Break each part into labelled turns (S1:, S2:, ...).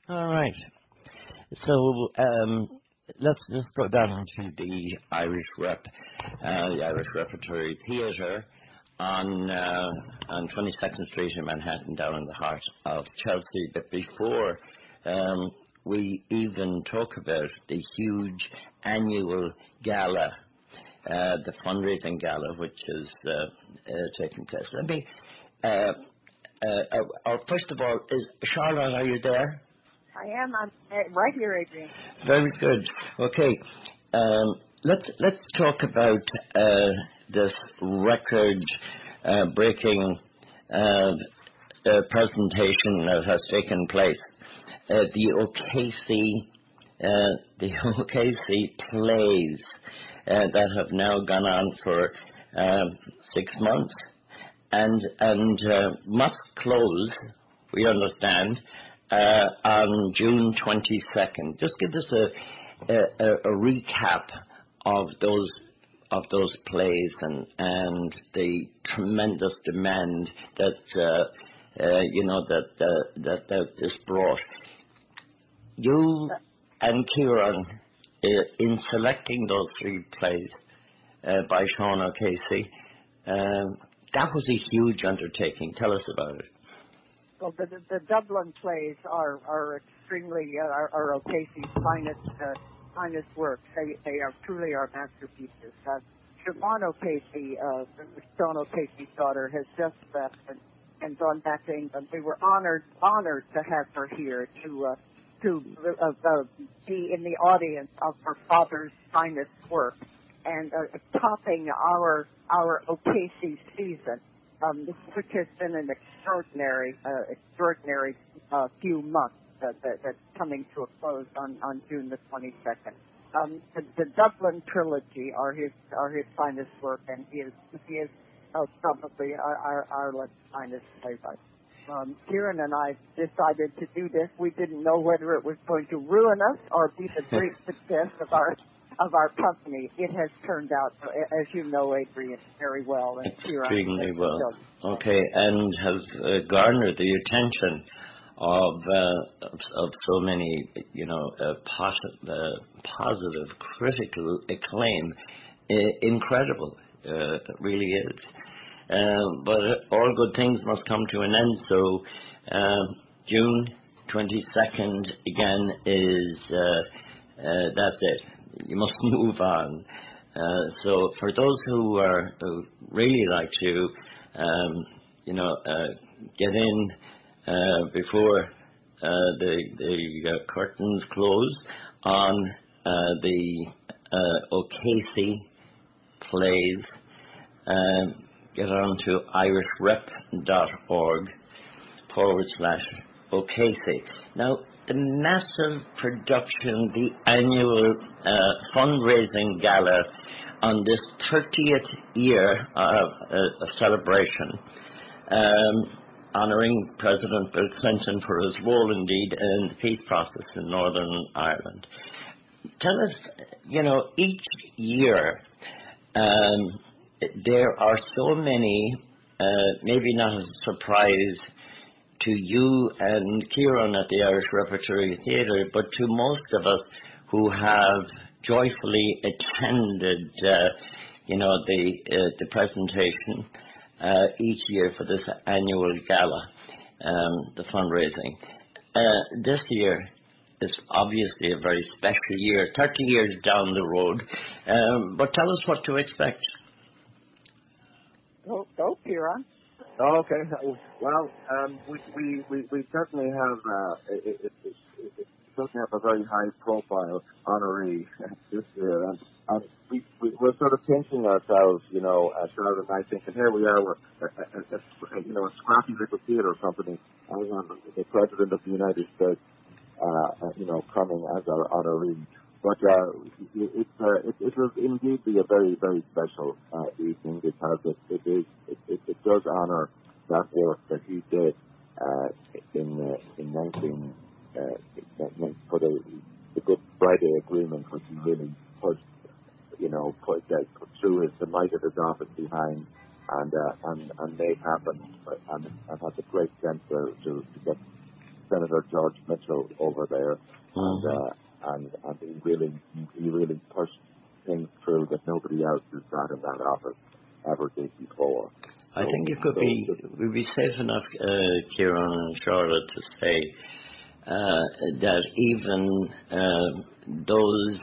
S1: All right. So let's just go down to the Irish the Irish Repertory Theatre on 22nd Street in Manhattan, down in the heart of Chelsea. But before we even talk about the huge annual gala, the fundraising gala, which is taking place, let me. First of all, Charlotte, are you there?
S2: I am. I'm right here, Adrian.
S1: Very good. Okay. Let's talk about this record-breaking presentation that has taken place. The O'Casey plays that have now gone on for 6 months and must close, we understand, on June 22nd. Just give us a recap of those plays and the tremendous demand that that this brought. You and Kieran, in selecting those 3 plays by Sean O'Casey, that was a huge undertaking. Tell us about it.
S2: Well, the Dublin plays are extremely are O'Casey's finest works. They are truly our masterpieces. Siobhan O'Casey, Sean O'Casey's daughter, has just left and gone back to England. We were honored to have her here to be in the audience of her father's finest work and topping our O'Casey season. Which has been an extraordinary few months that's coming to a close on June the 22nd. The Dublin trilogy are his finest work, and he is probably our finest playwright. Kieran and I decided to do this. We didn't know whether it was going to ruin us or be the great success of our company. It has turned out, as you know, Adrian, very well. And
S1: extremely well. Okay, and has garnered the attention of so many, positive critical acclaim. Incredible, it really is. But all good things must come to an end. So June 22nd again is that's it. You must move on. So for those who really like to, get in before the curtains close on the O'Casey plays, get on to irishRep.org/O'Casey. Now, the massive production, the annual fundraising gala on this 30th year of celebration, honouring President Bill Clinton for his role, indeed, in the peace process in Northern Ireland. Tell us, each year there are so many, maybe not a surprise to you and Kieran at the Irish Repertory Theatre, but to most of us who have joyfully attended, the presentation each year for this annual gala, the fundraising. This year is obviously a very special year, 30 years down the road. But tell us what to expect.
S2: Go, Kieran.
S3: Oh, okay. Well, we certainly have a very high profile honoree this year, and we're sort of pinching ourselves, Charlotte and I, thinking here we are, we're a scrappy little theatre company, and the President of the United States, coming as our honoree. But it will indeed be a very, very special evening, because it does honour that work that he did in 19 for the Good Friday Agreement, which he really put through the might of his office behind and made happen, and has a great sense to get Senator George Mitchell over there, and he really pushed things through that nobody else has done in that office ever did before.
S1: I think it would be safe enough, Kieran and Charlotte, to say that even those,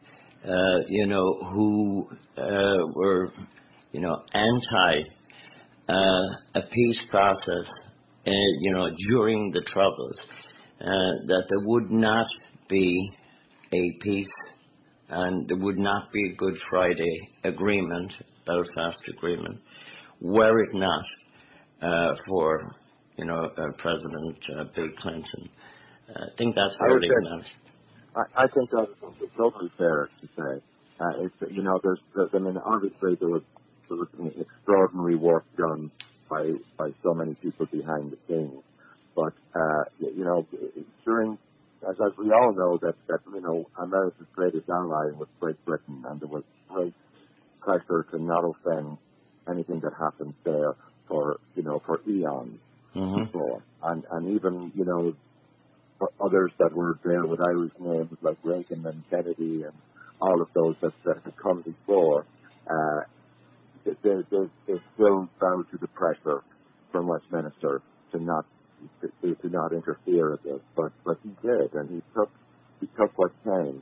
S1: who were, anti a peace process, during the Troubles, that there would not be a peace and there would not be a Good Friday Agreement, Belfast Agreement, were it not for, President Bill Clinton. I think that's fairly honest.
S3: I think that's totally fair to say. Obviously there was extraordinary work done by so many people behind the scenes, but during, as we all know, that America's greatest ally was Great Britain, and there was great pressure to not offend anything that happened there for eons before, and even others that were there with Irish names like Reagan and Kennedy and all of those that had come before, they still bow to the pressure from Westminster to not interfere with this, but he did, and he took what came,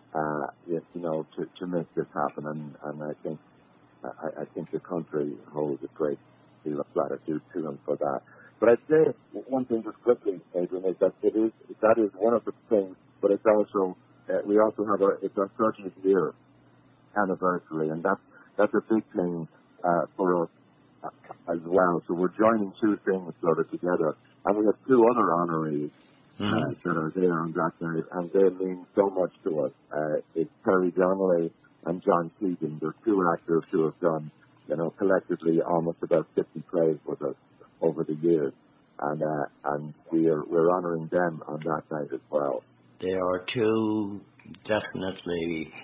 S3: to make this happen, and I think the country holds a great deal of gratitude to him for that. But I'd say one thing just quickly, Adrian, is that that is one of the things, but it's also we also have it's our 30th year anniversary, and that's a big thing for us as well. So we're joining two things sort of together, and we have two other honorees that are there on that night, and they mean so much to us. It's Terry Donnelly and John Keating. They're two actors who have done, collectively almost about 50 plays with us over the years, and we're honouring them on that night as well.
S1: They are two definitely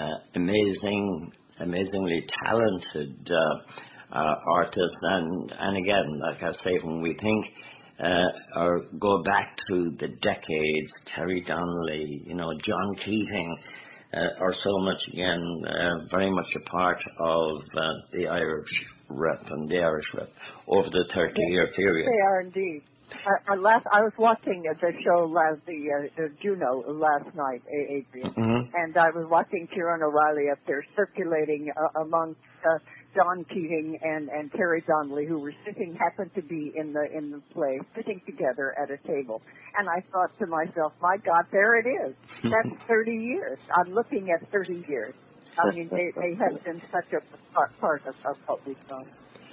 S1: amazingly talented artists, and again, like I say, when we think or go back to the decades, Terry Donnelly, John Keating, are so much again very much a part of the Irish Rep and the Irish Rep over the 30-year period.
S2: They are indeed. I was watching the show Juno last night, Adrian, and I was watching Kieran O'Reilly up there circulating amongst John Keating and Terry Donnelly, who were happened to be in the play, sitting together at a table. And I thought to myself, my God, there it is. That's 30 years. I'm looking at 30 years. I mean, they have been such a part of what we've done.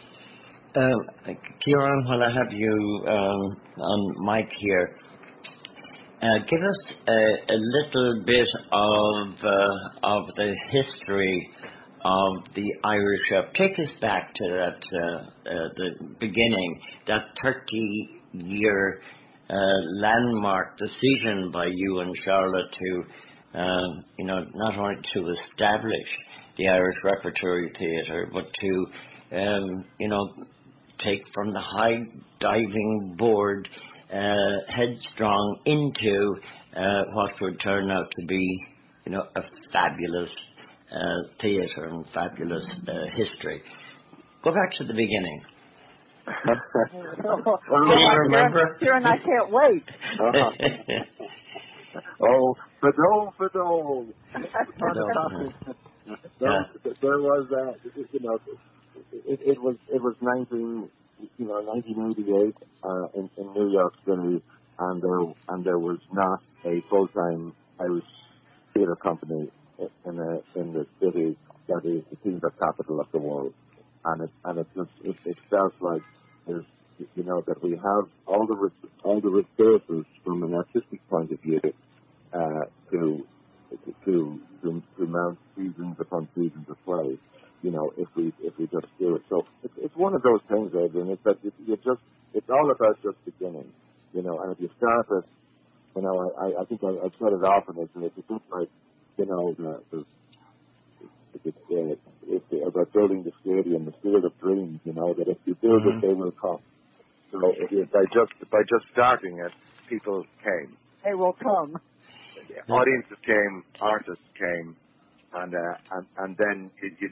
S1: Kieran, while I have you on mic here, give us a little bit of the history of the Irish Rep. Take us back to that the beginning, that 30-year landmark decision by you and Charlotte to not only to establish the Irish Repertory Theatre, but to take from the high diving board headstrong into what would turn out to be a fabulous theatre and fabulous history. Go back to the beginning.
S2: Can
S1: you remember?
S2: Kieran, I can't wait.
S3: Oh, Fidel. There was it was 1988 in New York City, and there was not a full-time Irish theatre company in the city that is the theatre capital of the world, and it felt like there's that we have all the resources from an artistic point of view to mount seasons upon seasons of plays. If we just do it. So it's one of those things, Adrian. It's that it's all about just beginning, and if you start it, I think I've said it often, it's just like, it's about building the stadium, the field of dreams, that if you build it, they will come. So by just starting it, people came.
S2: They will come.
S3: Audiences came, artists came, and then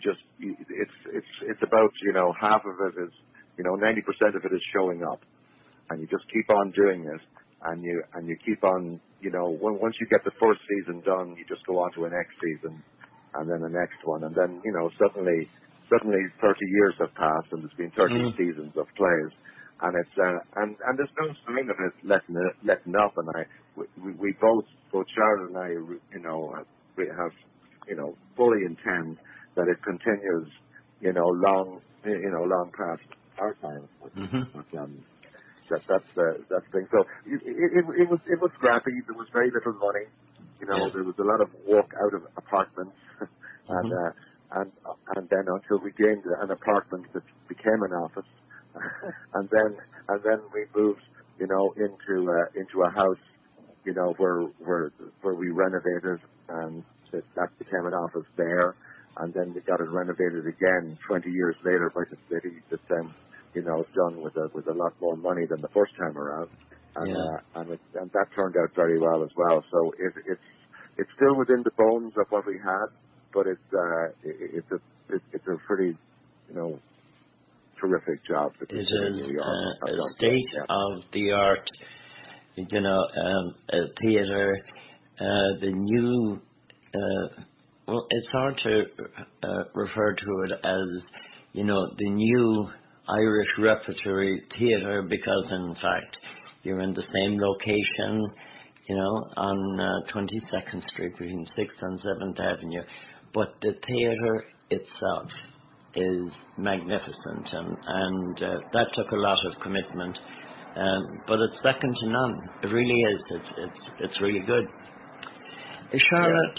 S3: it's about, half of it is, 90% of it is showing up, and you just keep on doing it, and you keep on, once you get the first season done, you just go on to a next season, and then the next one, and then, suddenly 30 years have passed, and there's been 30 seasons of plays, and it's and there's no sign of it letting up, and we both Charlotte and I, we have, fully intend that it continues, long past our time. But, that's the thing. So it was scrappy. There was very little money. There was a lot of walk out of apartments, and then until we gained an apartment that became an office, and then we moved, into a house, where we renovated, and that became an office there, and then we got it renovated again 20 years later by the city, that then, done with a lot more money than the first time around, and that turned out very well as well. So it's still within the bones of what we had, but it's a pretty, terrific job.
S1: It is a state-of-the-art, theatre. The new, it's hard to refer to it as, the new Irish Repertory Theatre, because in fact you're in the same location, on 22nd Street between 6th and 7th Avenue, but the theatre itself is magnificent, and that took a lot of commitment, but it's second to none. It really is. It's really good. Charlotte,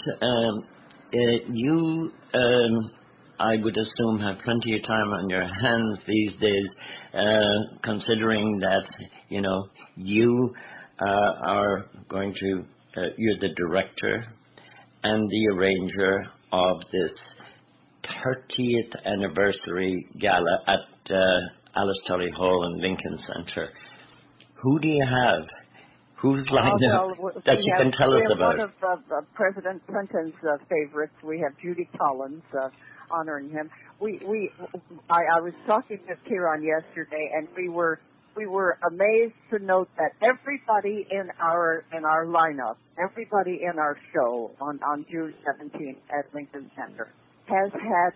S1: you, I would assume, have plenty of time on your hands these days, considering that you are going to you're the director and the arranger of this 30th anniversary gala at Alice Tully Hall in Lincoln Centre. Who do you have? Who's lined up that you can tell us about?
S2: One of President Clinton's favorites. We have Judy Collins honoring him. I was talking to Kieran yesterday, and we were amazed to note that everybody in our lineup, everybody in our show on June 17th at Lincoln Center has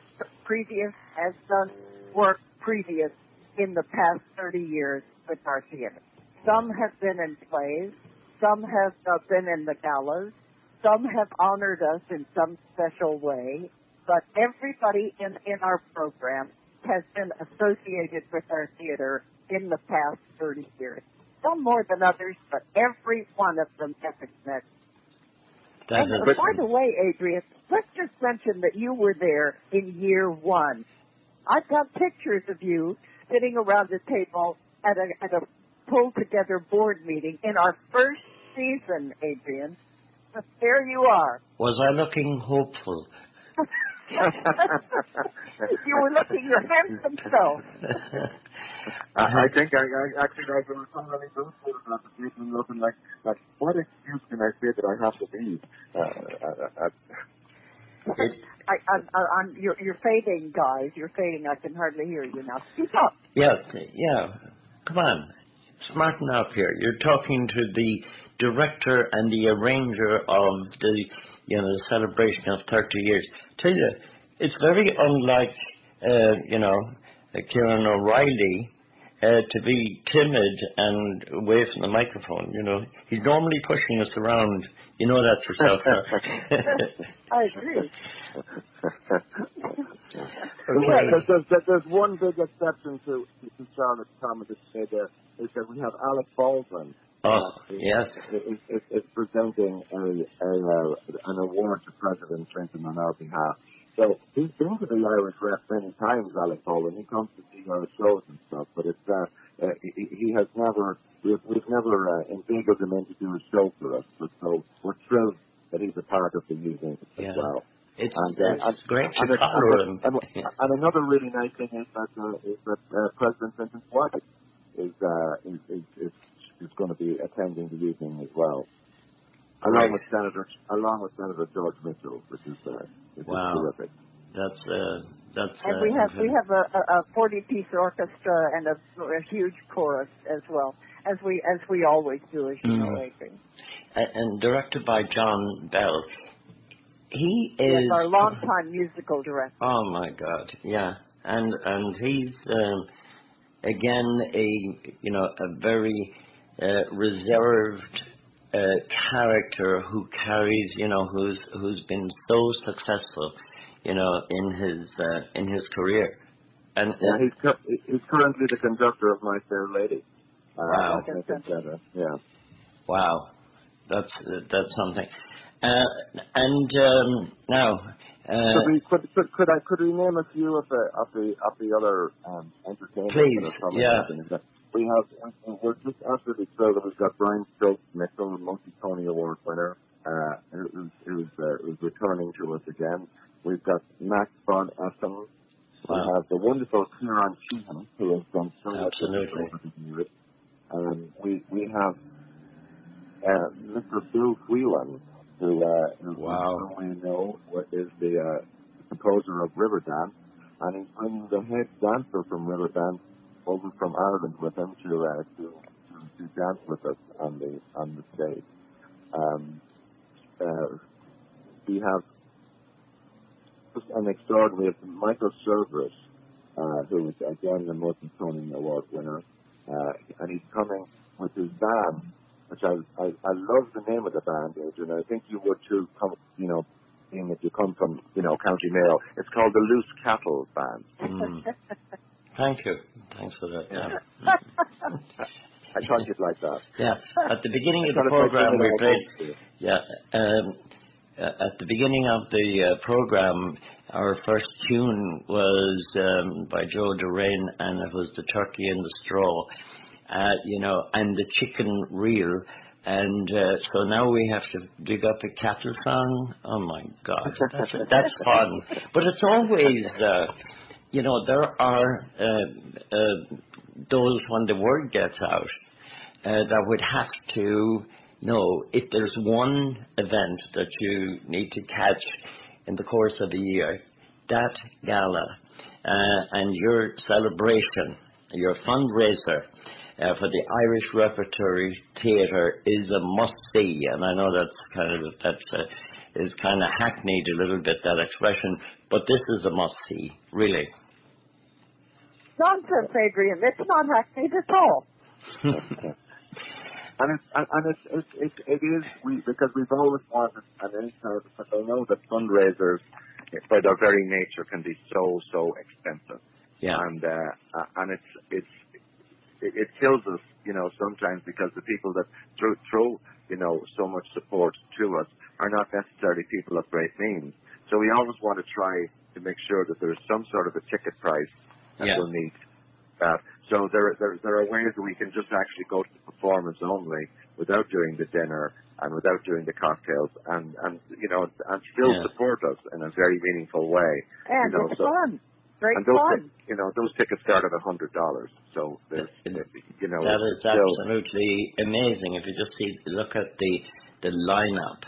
S2: done work previous in the past 30 years with our theater. Some have been in plays, some have been in the galas, some have honored us in some special way, but everybody in our program has been associated with our theater in the past 30 years. Some more than others, but every one of them has a connection. And by the way, Adrian, let's just mention that you were there in year one. I've got pictures of you sitting around the table at a pulled-together board meeting in our first season, Adrian. But there you are.
S1: Was I looking hopeful?
S2: You were looking your handsome self.
S3: I think I was really boastful about the people looking like what excuse can I say that I have to be?
S2: You're fading, guys. You're fading. I can hardly hear you now. Speak up.
S1: Yeah. Come on. Smarten up here. You're talking to the director and the arranger of the celebration of 30 years. Tell you, it's very unlike, Kieran O'Reilly to be timid and away from the microphone. He's normally pushing us around. You know that yourself.
S2: I agree.
S3: There's one big exception to Charlotte's comment is that we have Alec Baldwin.
S1: Yes.
S3: Is presenting an award to President Clinton on our behalf. So he's been to the Irish Rep many times, Alec Baldwin. He comes to see our shows and stuff, but it's he has never we've never inveigled him in to do a show for us. But so we're thrilled that he's a part of the evening as well.
S1: It's great to follow him.
S3: And another really nice thing is that President Clinton's wife is is going to be attending the evening as well,
S1: Right.
S3: along with Senator George Mitchell, which is
S1: Wow.
S3: terrific.
S1: That's
S2: And we have a 40-piece orchestra and a huge chorus as well, as we always do, as you know, Adrian.
S1: And directed by John Bell. He is
S2: Yes, our longtime musical director.
S1: Oh my God, yeah, and he's again a very reserved character who carries who's been so successful in his career. And
S3: he's currently the conductor of My Fair Lady.
S1: Wow.
S3: Yeah.
S1: Wow, that's something. Now,
S3: could we name a few of the other entertainers?
S1: Please, yeah.
S3: We're just absolutely thrilled that we've got Brian Stokes Mitchell, multi-Tony Award winner, who's returning to us again. We've got Max von Essen. We have the wonderful Kieran Sheehan, who has done so much over the years. We have Mr. Bill Whelan, who we know is the composer of Riverdance, and he's bringing the head dancer from Riverdance over from Ireland with him to dance with us on the stage. We have just an extraordinary Michael Cerveris, who is again the multi-Tony Award winner, and he's coming with his band, which I love the name of the band, Adrian. I think you would too, being that you come from, County Mayo. It's called the Loose Cattle Band.
S1: Thank you. Thanks for that.
S3: Yeah. I thought you'd like that.
S1: Yeah. At the beginning of the program, we played. Yeah. At the beginning of the program, our first tune was by Joe Derain, and it was The Turkey in the Straw. And the chicken reel. And so now we have to dig up a cattle song. Oh, my God. That's fun. But it's always, there are those when the word gets out that would have to know if there's one event that you need to catch in the course of the year, that gala and your celebration, your fundraiser, for the Irish Repertory Theatre is a must-see, and I know is kind of hackneyed a little bit, that expression, but this is a must-see, really.
S2: Nonsense, Adrian. It's not hackneyed at all.
S3: It is because we've always wanted an inside, but I know that fundraisers, by their very nature, can be so expensive.
S1: Yeah.
S3: And it kills us, sometimes, because the people that throw so much support to us are not necessarily people of great means. So we always want to try to make sure that there's some sort of a ticket price that will meet that. So there are ways that we can just actually go to the performance only without doing the dinner and without doing the cocktails and still support us in a very meaningful way.
S2: And it's fun. Great
S3: fun. Those tickets start at $100. So there's,
S1: that is absolutely amazing. If you just look at the lineup,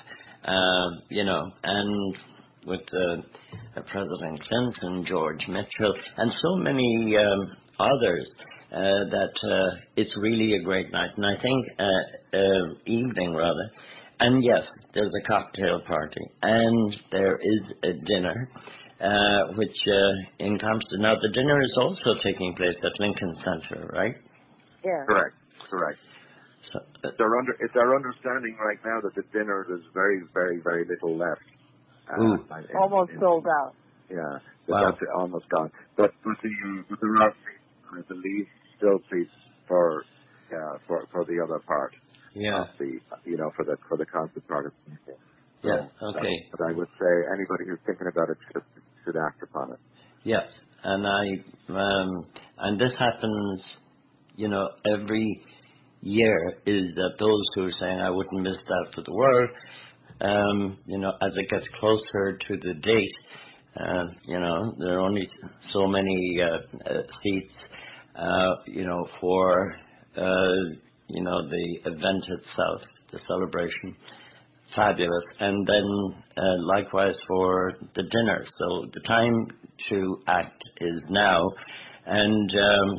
S1: and with President Clinton, George Mitchell, and so many others, that it's really a great night. And I think evening rather. And yes, there's a cocktail party, and there is a dinner. Which encompasses. Now, the dinner is also taking place at Lincoln Center, right?
S2: Yeah.
S3: Correct. So, it's our understanding right now that the dinner is very, very, very little left.
S2: Almost sold out.
S3: Yeah,
S1: wow.
S3: That's almost gone. But there are, I believe, still seats for the other part.
S1: Yeah.
S3: Of for the concert part of the meeting.
S1: Yeah. Okay.
S3: But I would say anybody who's thinking about it should act upon it.
S1: Yes, and and this happens, every year. Is that those who are saying I wouldn't miss that for the world, as it gets closer to the date, there are only so many seats, for the event itself, the celebration, fabulous. And then likewise for the dinner. So the time to act is now. And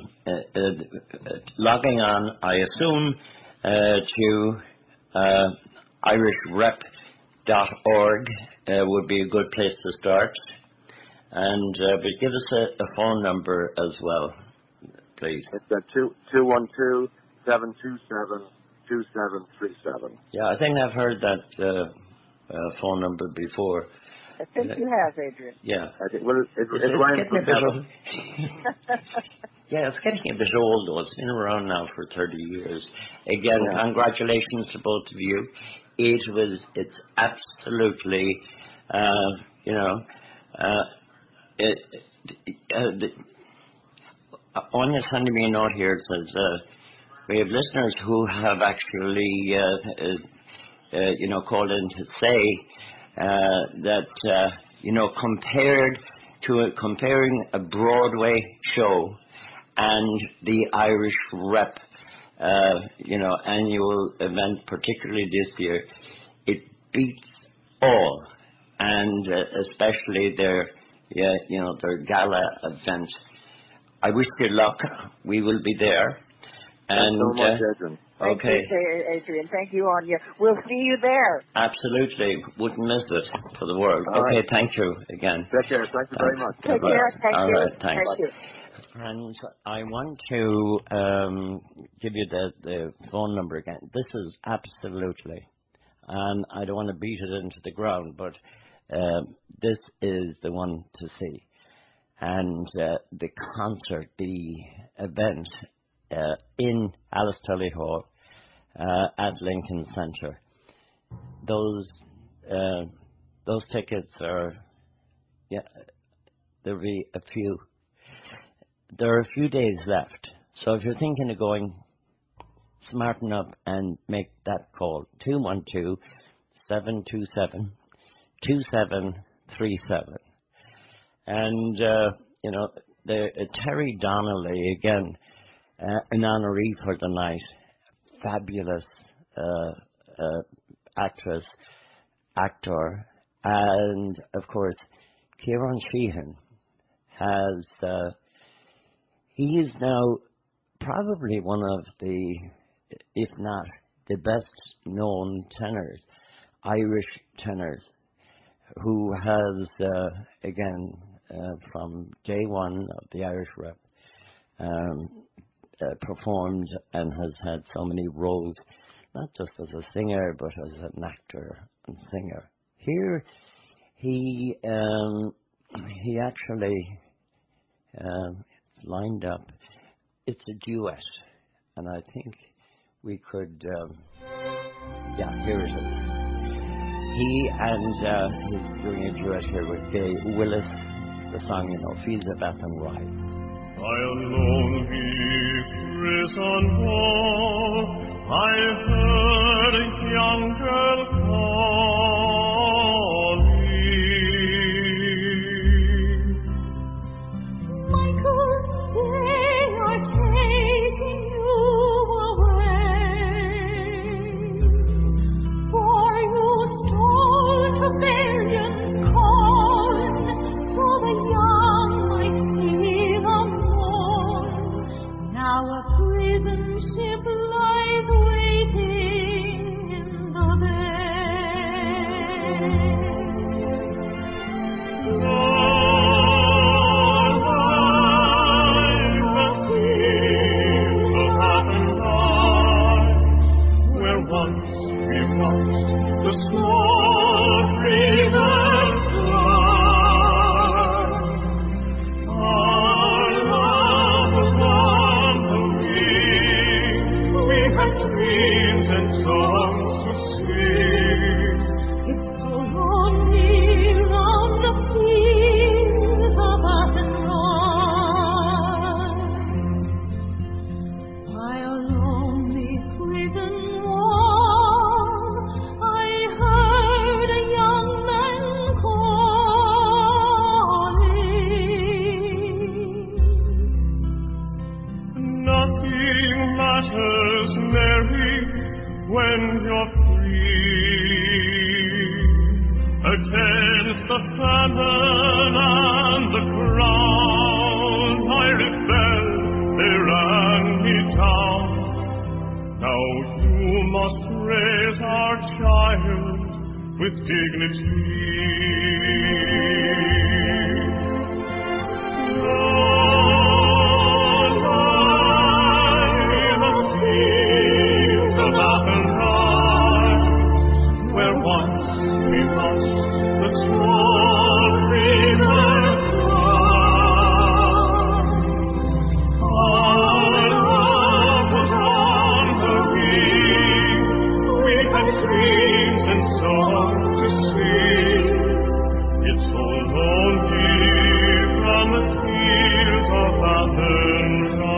S1: logging on, I assume, to irishrep.org would be a good place to start. And but give us a phone number as well, please.
S3: It's at 212-727-2737.
S1: Yeah, I think I've heard that phone number before.
S2: I think you have, Adrian.
S1: Yeah.
S3: Well, it's Ryan from Devon.
S1: Yeah, it's getting a bit old, though. It's been around now for 30 years. Again, congratulations to both of you. It's absolutely, Anya's sending me a note here. It says, we have listeners who have actually, called in to say that, comparing a Broadway show and the Irish Rep, annual event, particularly this year, it beats all, and especially their gala event. I wish you luck. We will be there.
S3: And so much, Adrian.
S1: Okay.
S2: Thank you, Adrian. Thank you, Anya. We'll see you there.
S1: Absolutely. Wouldn't miss it for the world.
S3: All
S1: okay,
S3: right.
S1: Thank you again.
S3: Take care. Thank you very much.
S2: Take care. Thank
S1: All
S2: you.
S1: right, thanks.
S2: Thank you.
S1: Friends, I want to give you the phone number again. This is absolutely, and I don't want to beat it into the ground, but this is the one to see. And the concert, the event in Alice Tully Hall at Lincoln Center. Those tickets are, there'll be a few. There are a few days left. So if you're thinking of going, smarten up and make that call. 212-727-2737. And, Terry Donnelly, again, an honoree for the night. Fabulous actress, actor. And, of course, Kieran Sheehan has... he is now probably one of the, if not the best known tenors, Irish tenors, who has, from day one of the Irish Rep, performed and has had so many roles, not just as a singer, but as an actor and singer. Here, he actually lined up. It's a duet, and I think we could. Here it is. He and he's doing a duet here with Gay Willis. The song, Fiza Beth and Rye.
S4: I'll lonely prison wall, I heard a young girl calling.
S5: Michael, they are taking you away, for you stole rebellion corn, so the young might see the morn. Now a prison ship lies waiting in the bay.
S4: Where once we watched the small rivers run, our love was on the wing. We had dreams and songs to sing.
S5: It's so lonely round the fields of Athenry, by a lonely prison wall. I heard
S4: the famine and the crown, I rebelled, they ran me down. Now you must raise our child with dignity. Where once we lost the small river Clyde. Our love was on the wing, we had dreams and songs to sing. It's so lonely from the fields of Avonlea.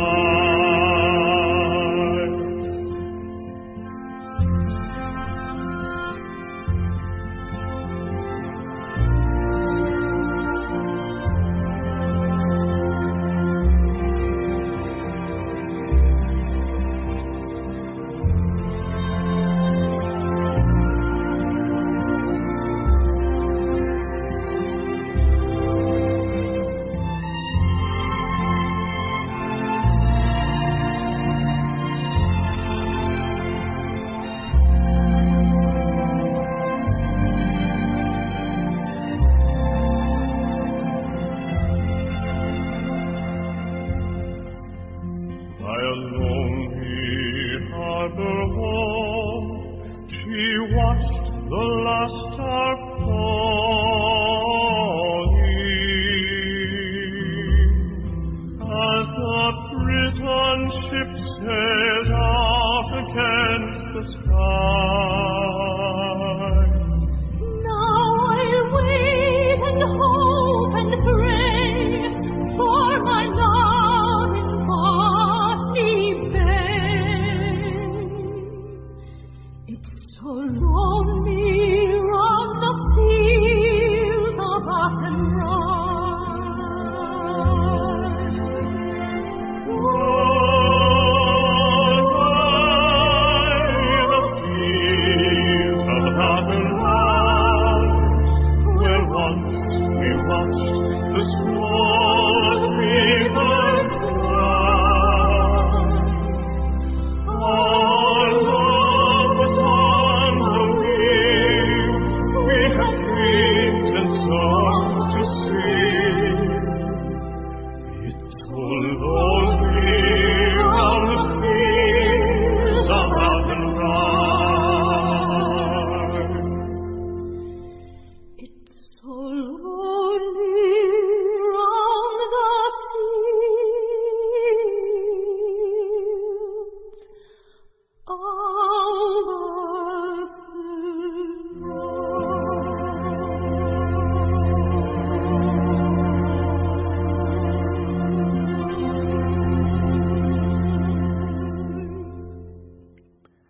S4: By a lonely harbor home, she watched the last star